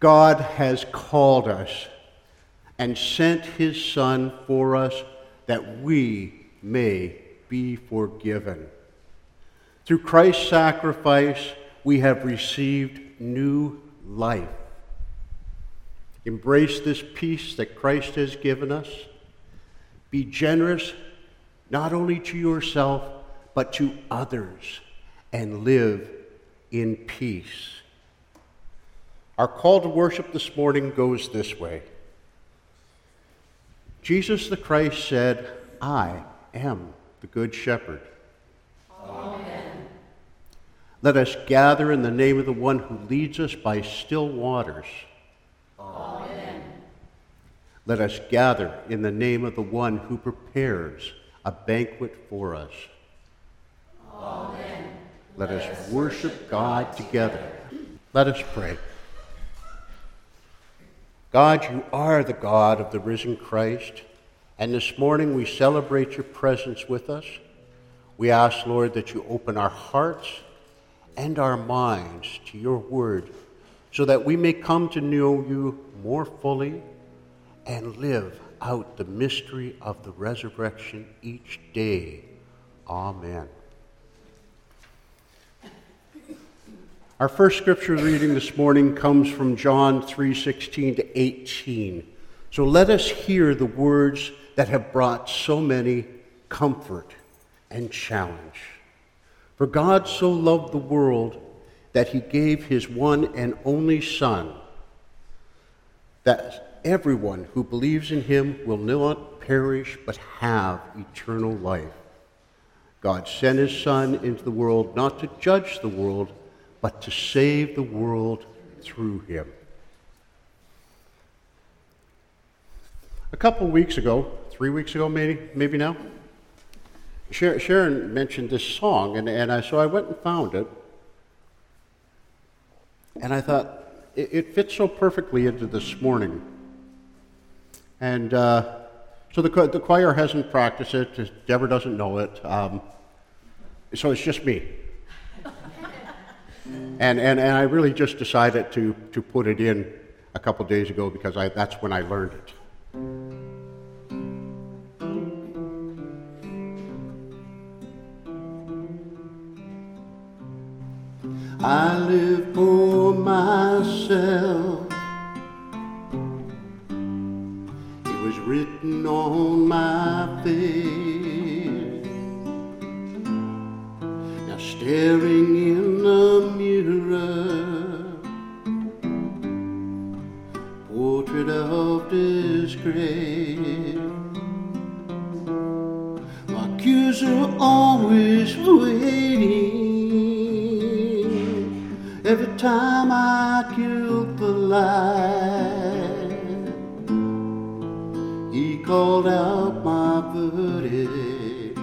God has called us and sent his Son for us that we may be forgiven. Through Christ's sacrifice, we have received new life. Embrace this peace that Christ has given us. Be generous not only to yourself, but to others, and live in peace. Our call to worship this morning goes this way. Jesus the Christ said, "I am the Good Shepherd." Amen. Let us gather in the name of the one who leads us by still waters. Amen. Let us gather in the name of the one who prepares a banquet for us. Amen. Let us worship God together. Let us pray. God, you are the God of the risen Christ, and this morning we celebrate your presence with us. We ask, Lord, that you open our hearts and our minds to your word so that we may come to know you more fully and live out the mystery of the resurrection each day. Amen. Our first scripture reading this morning comes from John 3:16 to 18. So let us hear the words that have brought so many comfort and challenge. For God so loved the world that he gave his one and only Son, that everyone who believes in him will not perish but have eternal life. God sent his Son into the world not to judge the world, but to save the world through him. A couple weeks ago, 3 weeks ago maybe now, Sharon mentioned this song, so I went and found it, and I thought, it fits so perfectly into this morning. And so the choir hasn't practiced it, Deborah doesn't know it, so it's just me. And I really just decided to put it in a couple days ago because that's when I learned it. I live for myself. It was written on my face. Now staring in the mirror, portrait of disgrace. My accuser always waiting. Every time I killed the lie, he called out my verdict,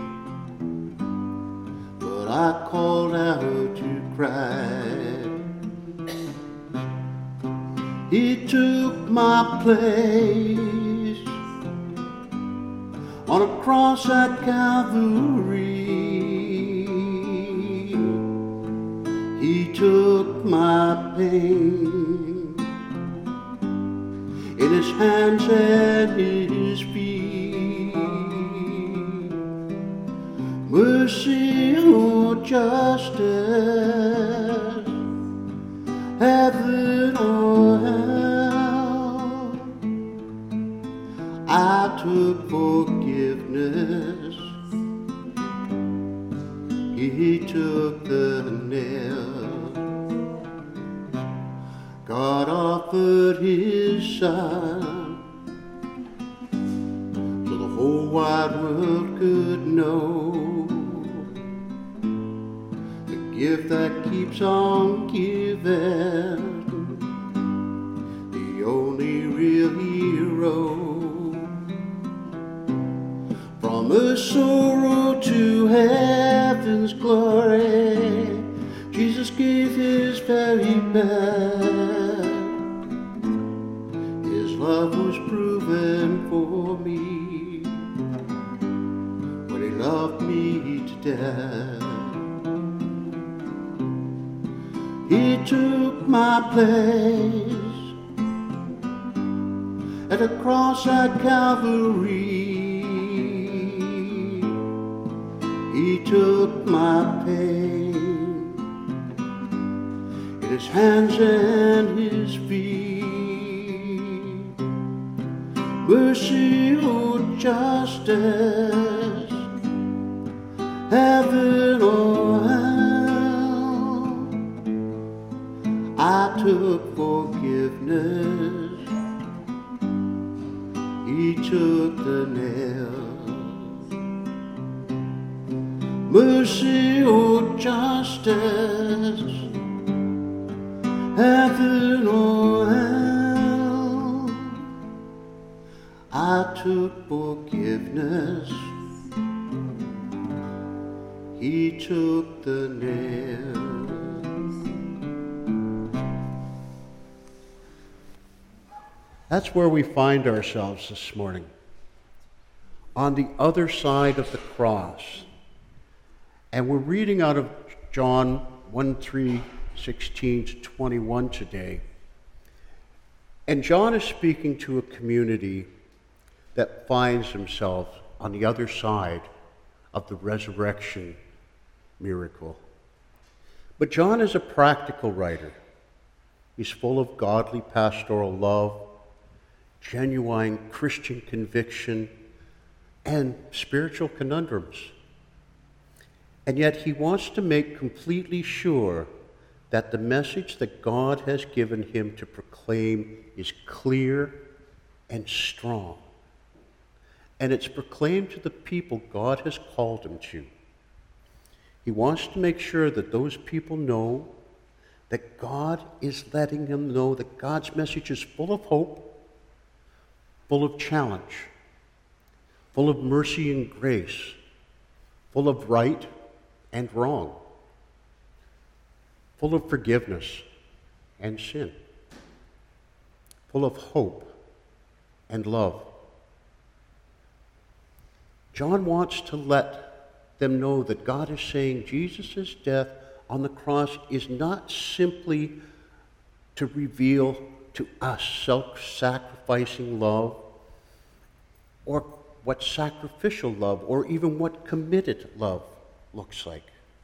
but I called out to cry. He took my place on a cross at Calvary. He took my pain in his hands and his feet. Mercy or justice, heaven or hell, I took forgiveness. He took the nail. God offered his Son so the whole wide world could know the gift that keeps on giving, the only real hero. From earth's sorrow to heaven's glory, Jesus gave his very best. His love was proven for me when he loved me to death. He took my place at the cross at Calvary. He took my pain in his hands and his feet. Mercy, oh justice, heaven or hell. I took forgiveness, he took the nails. Mercy, oh justice, heaven or hell. I took forgiveness, he took the nails. That's where we find ourselves this morning, on the other side of the cross. And we're reading out of John 1:16 to 21 today. And John is speaking to a community that finds themselves on the other side of the resurrection miracle. But John is a practical writer. He's full of godly pastoral love, genuine Christian conviction, and spiritual conundrums. And yet he wants to make completely sure that the message that God has given him to proclaim is clear and strong. And it's proclaimed to the people God has called him to. He wants to make sure that those people know that God is letting them know that God's message is full of hope, full of challenge, full of mercy and grace, full of right and wrong, full of forgiveness and sin, full of hope and love. John wants to let them know that God is saying Jesus' death on the cross is not simply to reveal to us self-sacrificing love, or what sacrificial love, or even what committed love looks like.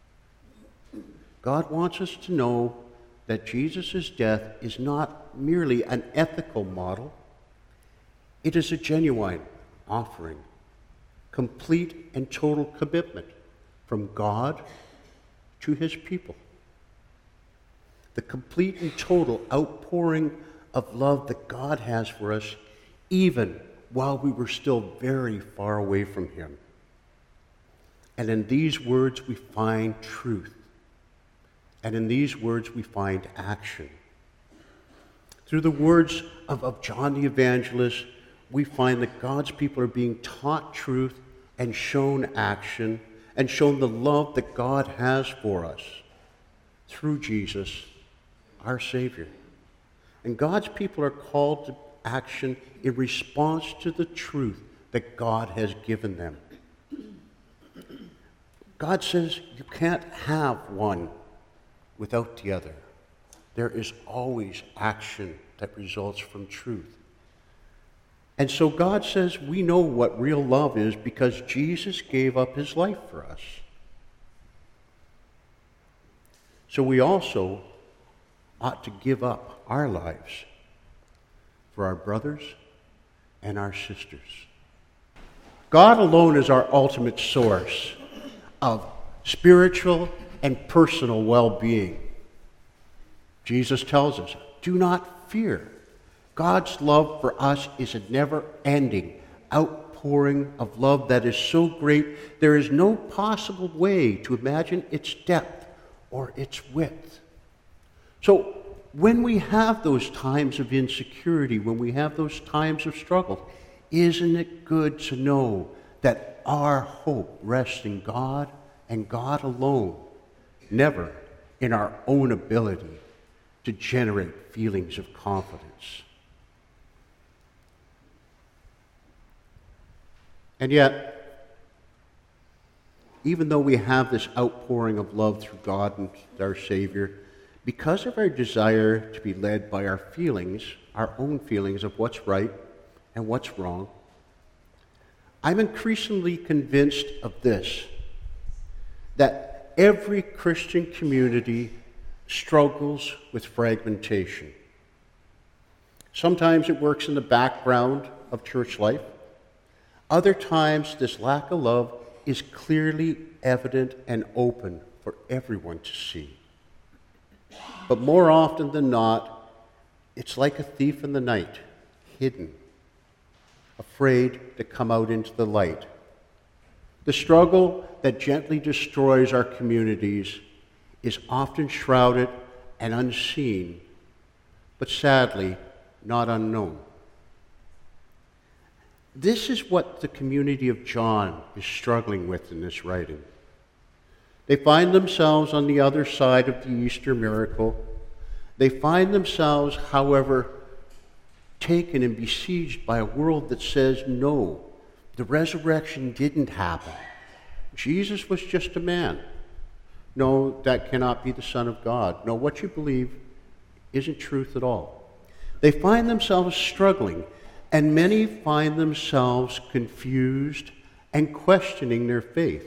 God wants us to know that Jesus' death is not merely an ethical model. It is a genuine offering, complete and total commitment from God to his people. The complete and total outpouring of love that God has for us, even while we were still very far away from him. And in these words we find truth. And in these words we find action. Through the words of John the Evangelist, we find that God's people are being taught truth and shown action and shown the love that God has for us through Jesus, our Savior. And God's people are called to action in response to the truth that God has given them. God says you can't have one without the other. There is always action that results from truth. And so God says we know what real love is because Jesus gave up his life for us. So we also ought to give up our lives for our brothers and our sisters. God alone is our ultimate source of spiritual and personal well-being. Jesus tells us, do not fear. God's love for us is a never-ending outpouring of love that is so great there is no possible way to imagine its depth or its width. So when we have those times of insecurity, when we have those times of struggle, isn't it good to know that our hope rests in God and God alone, never in our own ability to generate feelings of confidence? And yet, even though we have this outpouring of love through God and our Savior, because of our desire to be led by our feelings, our own feelings of what's right and what's wrong. I'm increasingly convinced of this, that every Christian community struggles with fragmentation. Sometimes it works in the background of church life. Other times, this lack of love is clearly evident and open for everyone to see. But more often than not, it's like a thief in the night, hidden, afraid to come out into the light. The struggle that gently destroys our communities is often shrouded and unseen, but sadly, not unknown. This is what the community of John is struggling with in this writing. They find themselves on the other side of the Easter miracle. They find themselves, however, taken and besieged by a world that says, no, the resurrection didn't happen. Jesus was just a man. No, that cannot be the Son of God. No, what you believe isn't truth at all. They find themselves struggling, and many find themselves confused and questioning their faith.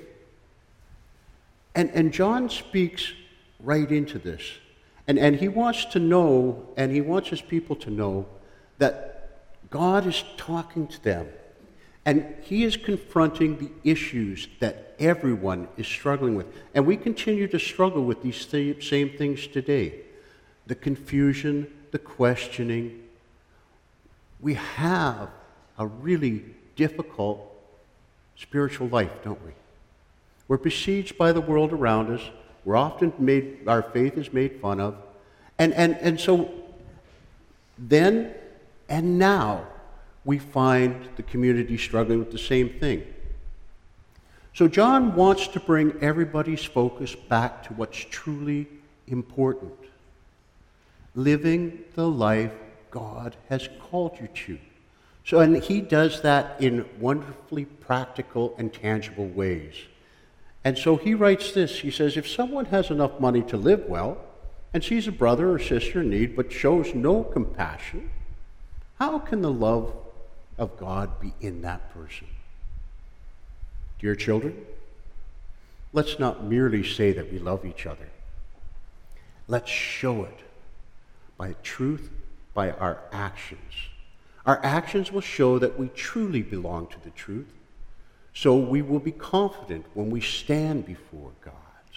And John speaks right into this. And he wants to know, and he wants his people to know, that God is talking to them. And he is confronting the issues that everyone is struggling with. And we continue to struggle with these same things today. The confusion, the questioning. We have a really difficult spiritual life, don't we? We're besieged by the world around us. We're often our faith is made fun of. And so then and now we find the community struggling with the same thing. So John wants to bring everybody's focus back to what's truly important. Living the life God has called you to. So, and he does that in wonderfully practical and tangible ways. And so he writes this. He says, if someone has enough money to live well and sees a brother or sister in need but shows no compassion, how can the love of God be in that person? Dear children, let's not merely say that we love each other. Let's show it by truth, by our actions. Our actions will show that we truly belong to the truth, so we will be confident when we stand before God.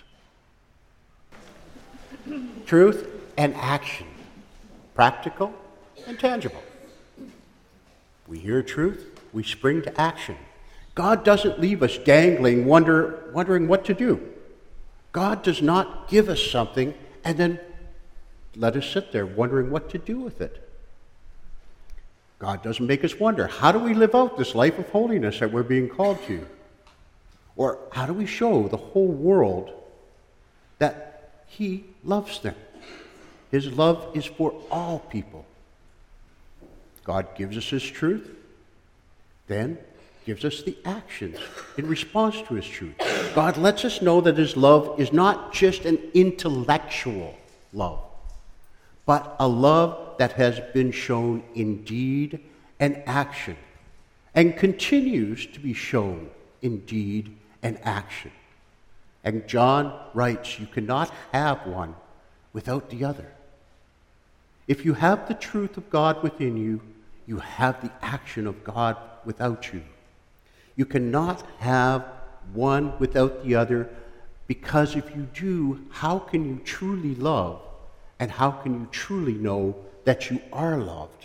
Truth and action, practical and tangible. We hear truth, we spring to action. God doesn't leave us dangling, wondering what to do. God does not give us something and then let us sit there wondering what to do with it. God doesn't make us wonder, how do we live out this life of holiness that we're being called to? Or how do we show the whole world that he loves them? His love is for all people. God gives us his truth, then gives us the actions in response to his truth. God lets us know that his love is not just an intellectual love, but a love that has been shown in deed and action, and continues to be shown in deed and action. And John writes, you cannot have one without the other. If you have the truth of God within you, you have the action of God without you. You cannot have one without the other, because if you do, how can you truly love? And how can you truly know that you are loved?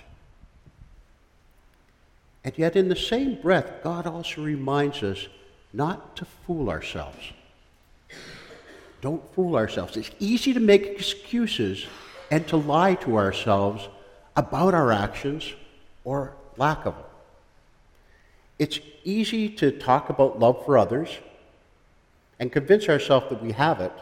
And yet in the same breath, God also reminds us not to fool ourselves. Don't fool ourselves. It's easy to make excuses and to lie to ourselves about our actions or lack of them. It's easy to talk about love for others and convince ourselves that we have it,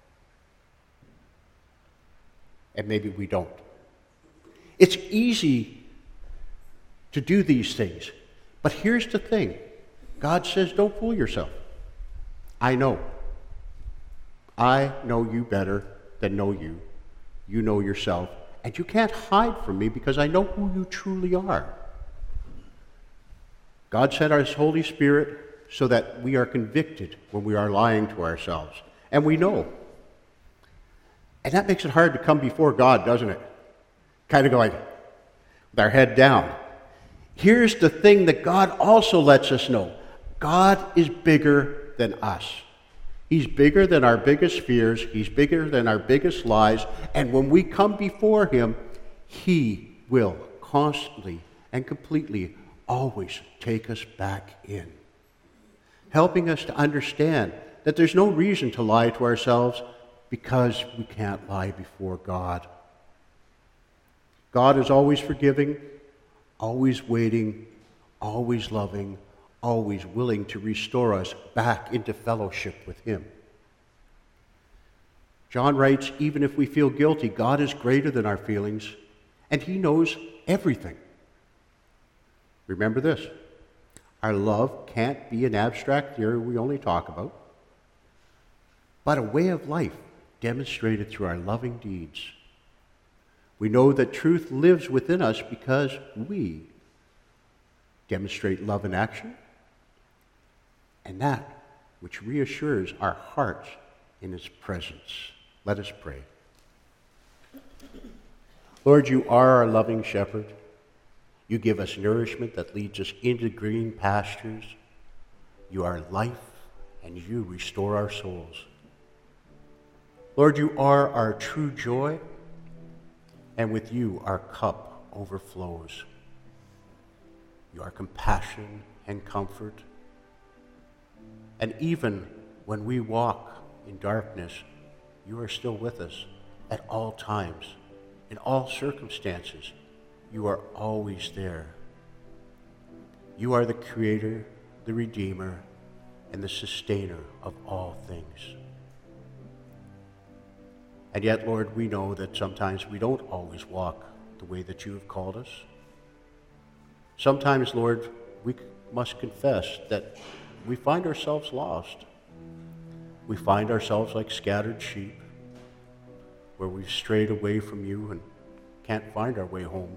and maybe we don't. It's easy to do these things, but here's the thing. God says, don't fool yourself. I know. I know you better than know you. You know yourself, and you can't hide from me because I know who you truly are. God sent His Holy Spirit so that we are convicted when we are lying to ourselves. And we know. And that makes it hard to come before God, doesn't it? Kind of going with our head down. Here's the thing that God also lets us know. God is bigger than us. He's bigger than our biggest fears. He's bigger than our biggest lies. And when we come before Him, He will constantly and completely always take us back in, helping us to understand that there's no reason to lie to ourselves because we can't lie before God. God is always forgiving, always waiting, always loving, always willing to restore us back into fellowship with Him. John writes, even if we feel guilty, God is greater than our feelings, and He knows everything. Remember this, our love can't be an abstract theory we only talk about, but a way of life demonstrated through our loving deeds. We know that truth lives within us because we demonstrate love in action, and that which reassures our hearts in His presence. Let us pray. Lord, You are our loving shepherd. You give us nourishment that leads us into green pastures. You are life, and You restore our souls. Lord, You are our true joy, and with You our cup overflows. You are compassion and comfort. And even when we walk in darkness, You are still with us at all times, in all circumstances. You are always there. You are the Creator, the Redeemer, and the Sustainer of all things. And yet, Lord, we know that sometimes we don't always walk the way that You have called us. Sometimes, Lord, we must confess that we find ourselves lost. We find ourselves like scattered sheep, where we've strayed away from You and can't find our way home.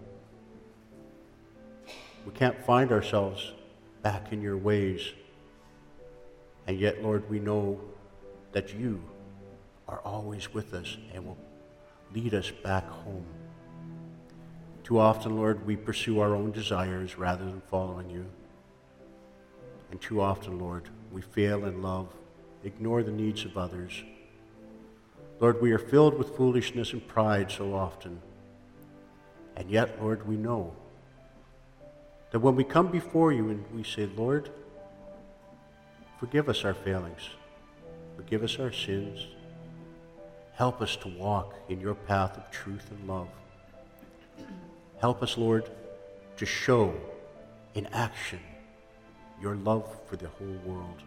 We can't find ourselves back in Your ways. And yet, Lord, we know that You are always with us and will lead us back home. Too often, Lord, we pursue our own desires rather than following You. And too often, Lord, we fail in love, ignore the needs of others. Lord, we are filled with foolishness and pride so often. And yet, Lord, we know that when we come before You and we say, Lord, forgive us our failings, forgive us our sins, help us to walk in Your path of truth and love. Help us, Lord, to show in action Your love for the whole world.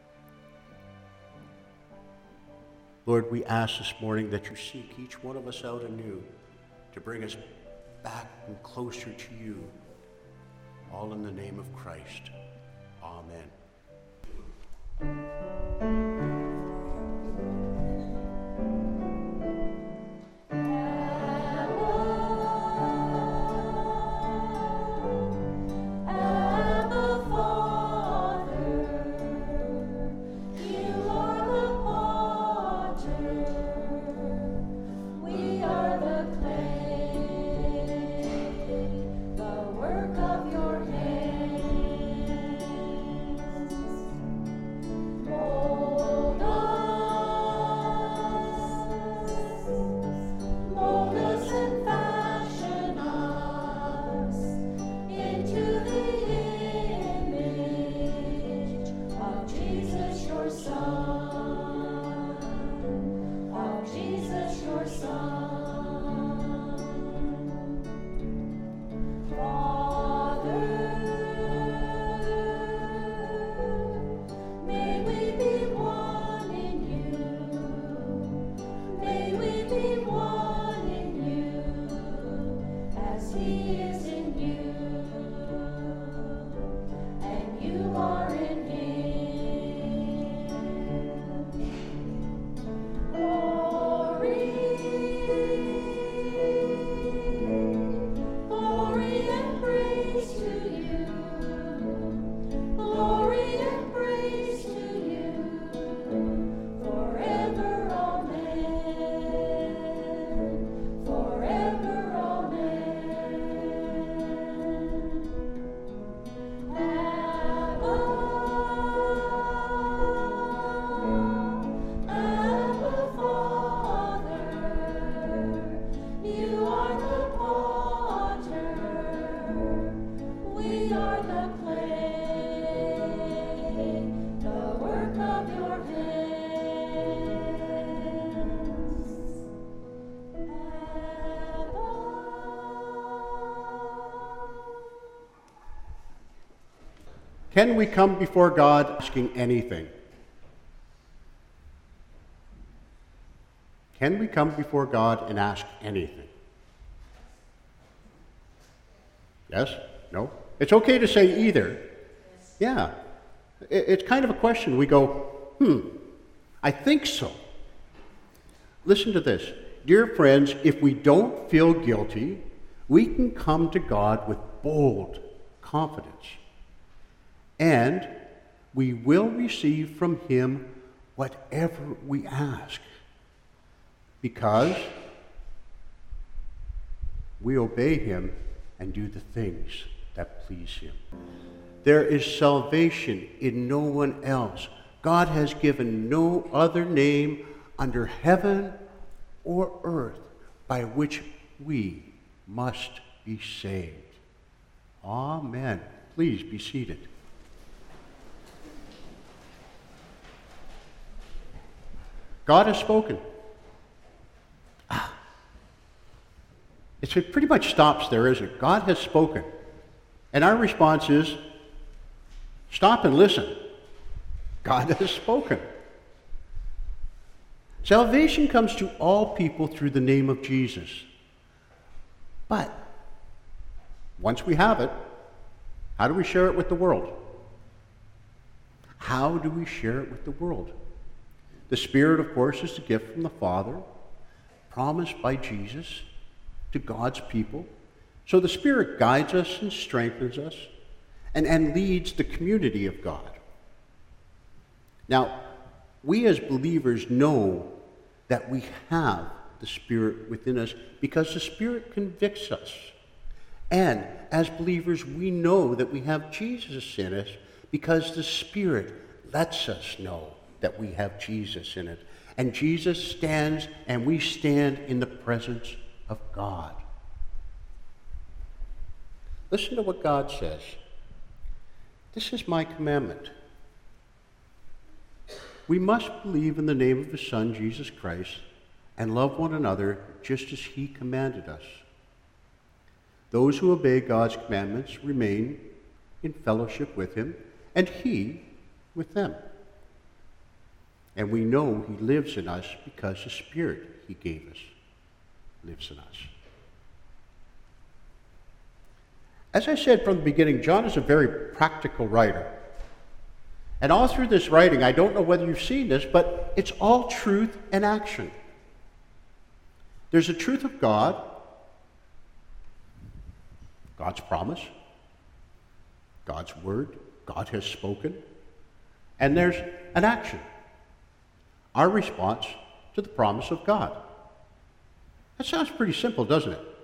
Lord, we ask this morning that You seek each one of us out anew to bring us back and closer to You. All in the name of Christ. Amen. Can we come before God asking anything? Can we come before God and ask anything? Yes? No? It's okay to say either. Yeah. It's kind of a question. We go, I think so. Listen to this. Dear friends, if we don't feel guilty, we can come to God with bold confidence. And we will receive from him whatever we ask. Because we obey him and do the things that please him. There is salvation in no one else. God has given no other name under heaven or earth by which we must be saved. Amen. Please be seated. God has spoken. It pretty much stops there, isn't it? God has spoken. And our response is, stop and listen. God has spoken. Salvation comes to all people through the name of Jesus. But once we have it, how do we share it with the world? How do we share it with the world? The Spirit, of course, is the gift from the Father, promised by Jesus to God's people. So the Spirit guides us and strengthens us and leads the community of God. Now, we as believers know that we have the Spirit within us because the Spirit convicts us. And as believers, we know that we have Jesus in us because the Spirit lets us know that we have Jesus in it. And Jesus stands and we stand in the presence of God. Listen to what God says. This is my commandment. We must believe in the name of his Son, Jesus Christ, and love one another just as he commanded us. Those who obey God's commandments remain in fellowship with him, and he with them. And we know he lives in us because the Spirit he gave us lives in us. As I said from the beginning, John is a very practical writer. And all through this writing, I don't know whether you've seen this, but it's all truth and action. There's a truth of God, God's promise, God's word, God has spoken, and there's an action, our response to the promise of God. That sounds pretty simple, doesn't it?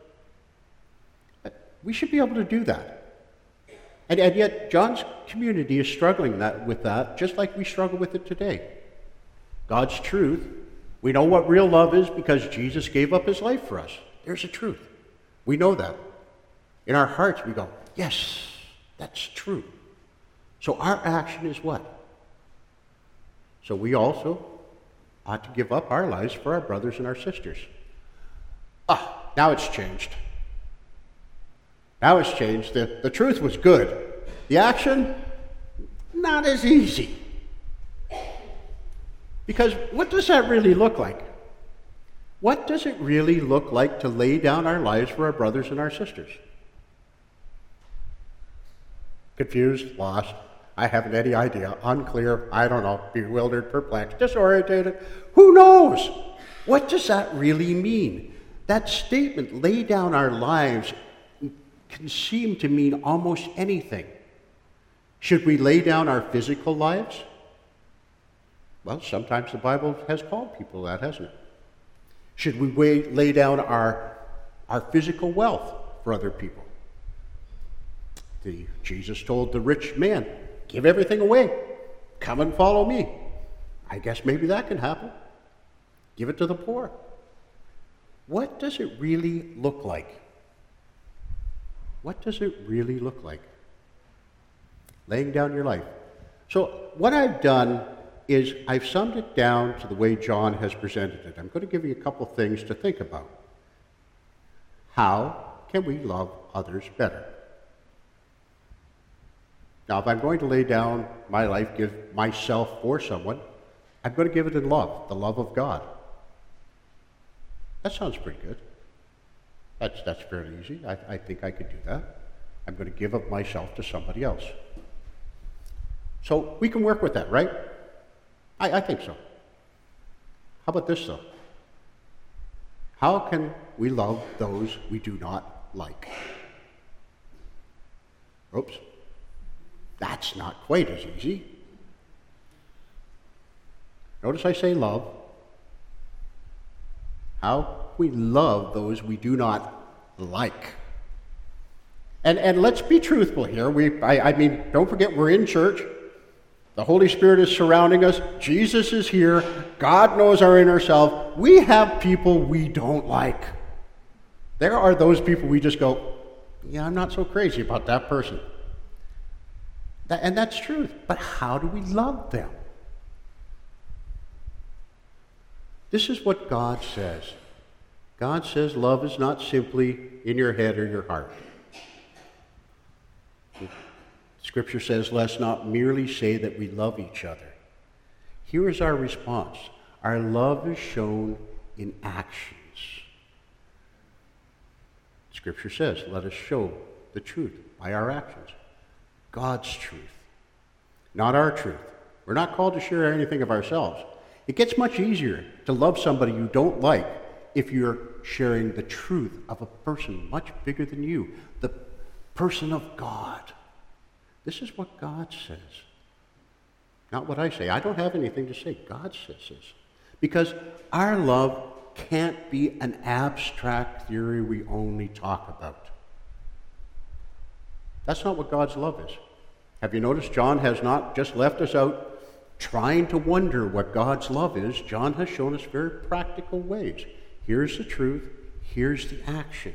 We should be able to do that. And yet, John's community is struggling with that, just like we struggle with it today. God's truth, we know what real love is because Jesus gave up his life for us. There's a truth. We know that. In our hearts, we go, yes, that's true. So our action is what? So we also ought to give up our lives for our brothers and our sisters. Now it's changed. Now it's changed. The truth was good. The action, not as easy. Because what does that really look like? What does it really look like to lay down our lives for our brothers and our sisters? Confused, lost, I haven't any idea, unclear, I don't know, bewildered, perplexed, disorientated. Who knows? What does that really mean? That statement, lay down our lives, can seem to mean almost anything. Should we lay down our physical lives? Well, sometimes the Bible has called people that, hasn't it? Should we lay down our physical wealth for other people? Jesus told the rich man, give everything away. Come and follow me. I guess maybe that can happen. Give it to the poor. What does it really look like? What does it really look like? Laying down your life. So what I've done is I've summed it down to the way John has presented it. I'm going to give you a couple things to think about. How can we love others better? Now, if I'm going to lay down my life, give myself for someone, I'm going to give it in love, the love of God. That sounds pretty good. That's fairly easy. I think I could do that. I'm going to give of myself to somebody else. So we can work with that, right? I think so. How about this, though? How can we love those we do not like? Oops. That's not quite as easy. Notice I say love. How we love those we do not like. And let's be truthful here. I mean, don't forget we're in church. The Holy Spirit is surrounding us. Jesus is here. God knows our inner self. We have people we don't like. There are those people we just go, yeah, I'm not so crazy about that person. And that's truth. But how do we love them? This is what God says. God says love is not simply in your head or your heart. Scripture says, let's not merely say that we love each other. Here is our response. Our love is shown in actions. Scripture says, let us show the truth by our actions. God's truth, not our truth. We're not called to share anything of ourselves. It gets much easier to love somebody you don't like if you're sharing the truth of a person much bigger than you, the person of God. This is what God says. Not what I say. I don't have anything to say. God says this. Because our love can't be an abstract theory we only talk about. That's not what God's love is. Have you noticed John has not just left us out trying to wonder what God's love is? John has shown us very practical ways. Here's the truth. Here's the action.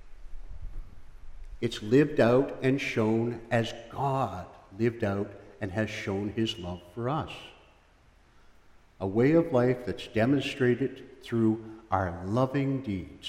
It's lived out and shown as God lived out and has shown his love for us. A way of life that's demonstrated through our loving deeds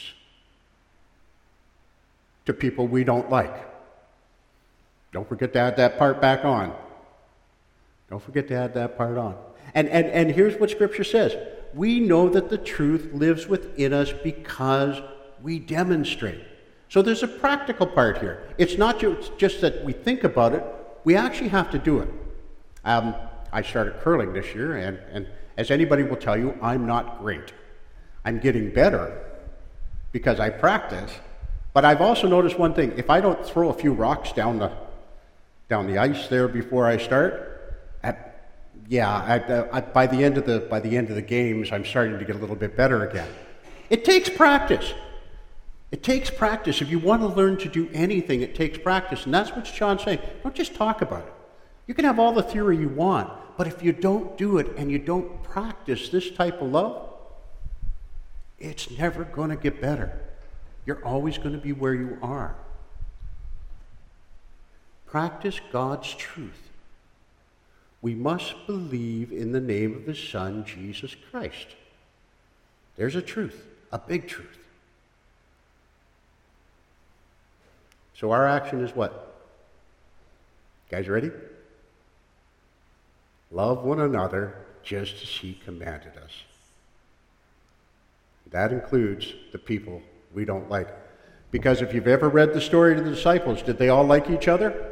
to people we don't like. Don't forget to add that part back on. Don't forget to add that part on. And here's what Scripture says. We know that the truth lives within us because we demonstrate. So there's a practical part here. It's not just that we think about it. We actually have to do it. I started curling this year, and as anybody will tell you, I'm not great. I'm getting better because I practice. But I've also noticed one thing. If I don't throw a few rocks down the ice there before I start, by the end of the games, I'm starting to get a little bit better again. It takes practice. It takes practice. If you want to learn to do anything, it takes practice. And that's what John's saying. Don't just talk about it. You can have all the theory you want, but if you don't do it and you don't practice this type of love, it's never going to get better. You're always going to be where you are. Practice God's truth. We must believe in the name of his Son, Jesus Christ. There's a truth, a big truth. So our action is what? You guys ready? Love one another just as he commanded us. That includes the people we don't like. Because if you've ever read the story of the disciples, did they all like each other?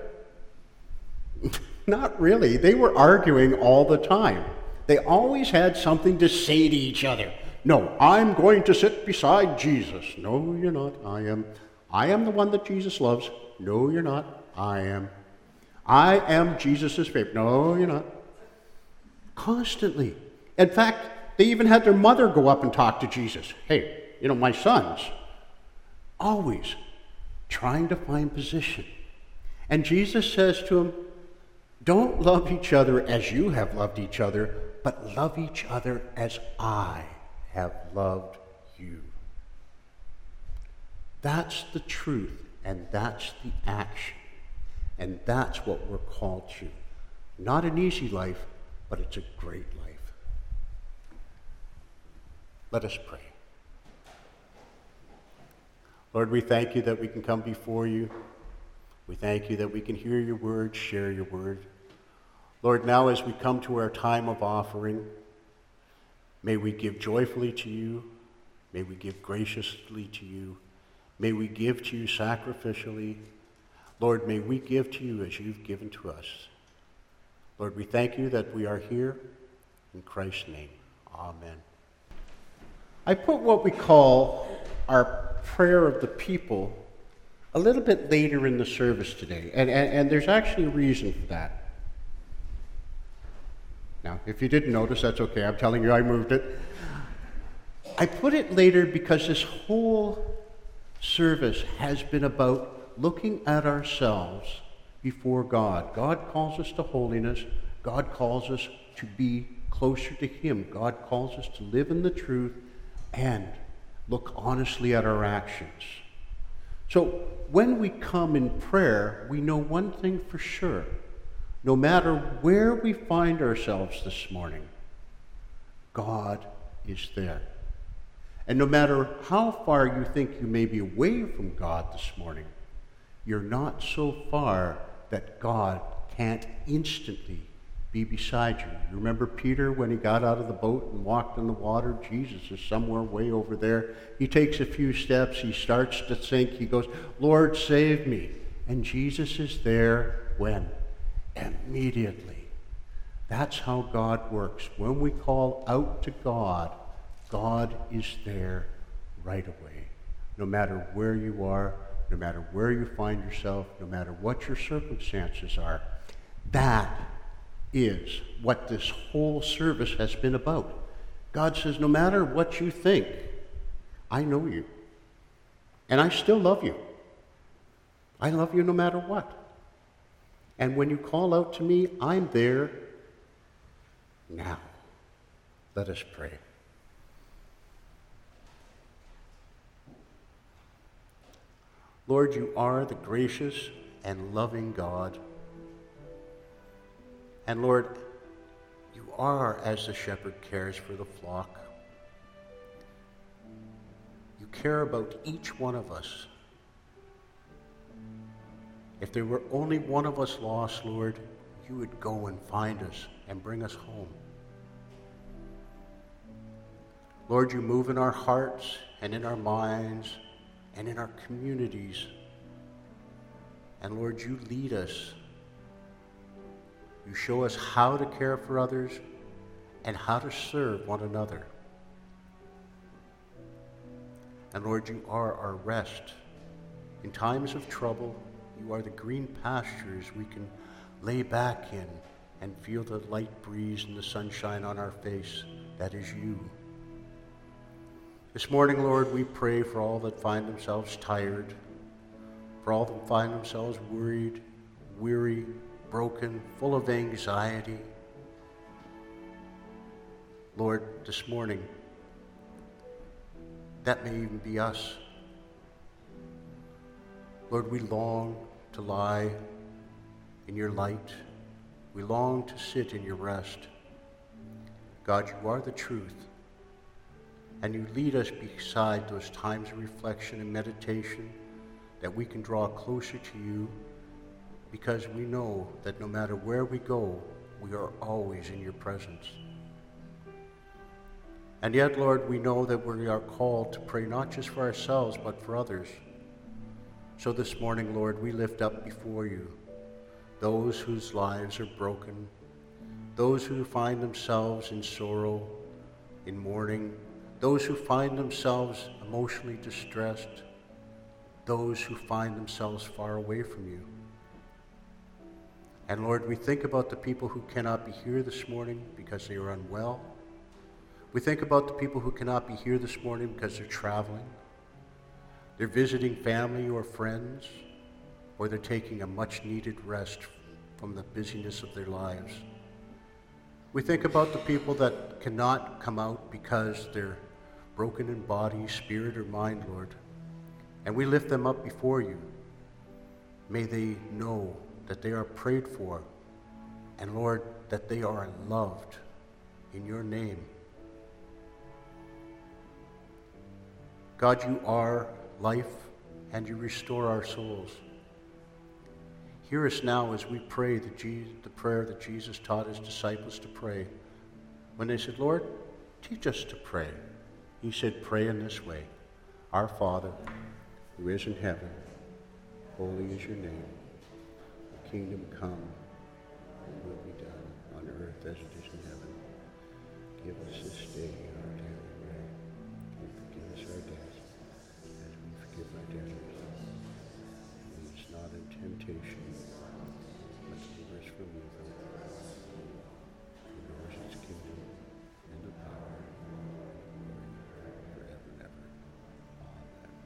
Not really. They were arguing all the time. They always had something to say to each other. No, I'm going to sit beside Jesus. No, you're not. I am the one that Jesus loves. No, you're not. I am Jesus' favorite. No, you're not. Constantly. In fact, they even had their mother go up and talk to Jesus. Hey, my sons. Always trying to find position. And Jesus says to them, don't love each other as you have loved each other, but love each other as I have loved you. That's the truth, and that's the action. And that's what we're called to. Not an easy life, but it's a great life. Let us pray. Lord, we thank you that we can come before you. We thank you that we can hear your word, share your word. Lord, now as we come to our time of offering, may we give joyfully to you. May we give graciously to you. May we give to you sacrificially. Lord, may we give to you as you've given to us. Lord, we thank you that we are here. In Christ's name, amen. I put what we call our prayer of the people a little bit later in the service today, and there's actually a reason for that. Now, if you didn't notice, that's okay. I'm telling you I moved it. I put it later because this whole service has been about looking at ourselves before God. God calls us to holiness. God calls us to be closer to Him. God calls us to live in the truth and look honestly at our actions. So when we come in prayer, we know one thing for sure. No matter where we find ourselves this morning, God is there. And no matter how far you think you may be away from God this morning, you're not so far that God can't instantly be beside you. You remember Peter when he got out of the boat and walked in the water? Jesus is somewhere way over there. He takes a few steps. He starts to sink. He goes, Lord, save me. And Jesus is there when? Immediately. That's how God works. When we call out to God, God is there right away. No matter where you are, no matter where you find yourself, no matter what your circumstances are, that is what this whole service has been about. God says, no matter what you think, I know you. And I still love you. I love you no matter what. And when you call out to me, I'm there now. Let us pray. Lord, you are the gracious and loving God. And Lord, you are as the shepherd cares for the flock. You care about each one of us. If there were only one of us lost, Lord, you would go and find us and bring us home. Lord, you move in our hearts and in our minds and in our communities. And Lord, you lead us. You show us how to care for others and how to serve one another. And Lord, you are our rest. In times of trouble, you are the green pastures we can lay back in and feel the light breeze and the sunshine on our face. That is you. This morning, Lord, we pray for all that find themselves tired, for all that find themselves worried, weary, broken, full of anxiety. Lord, this morning, that may even be us. Lord, we long to lie in your light. We long to sit in your rest. God, you are the truth. And you lead us beside those times of reflection and meditation that we can draw closer to you, because we know that no matter where we go, we are always in your presence. And yet, Lord, we know that we are called to pray not just for ourselves, but for others. So this morning, Lord, we lift up before you those whose lives are broken, those who find themselves in sorrow, in mourning, those who find themselves emotionally distressed, those who find themselves far away from you. And Lord, we think about the people who cannot be here this morning because they are unwell. We think about the people who cannot be here this morning because they're traveling. They're visiting family or friends, or they're taking a much-needed rest from the busyness of their lives. We think about the people that cannot come out because they're broken in body, spirit, or mind, Lord. And we lift them up before you. May they know that they are prayed for, and Lord, that they are loved in your name. God, you are life, and you restore our souls. Hear us now as we pray the prayer that Jesus taught his disciples to pray. When they said, Lord, teach us to pray, he said, pray in this way. Our Father, who is in heaven, holy is your name. The kingdom come, and will be done on earth as it is in heaven. Give us this day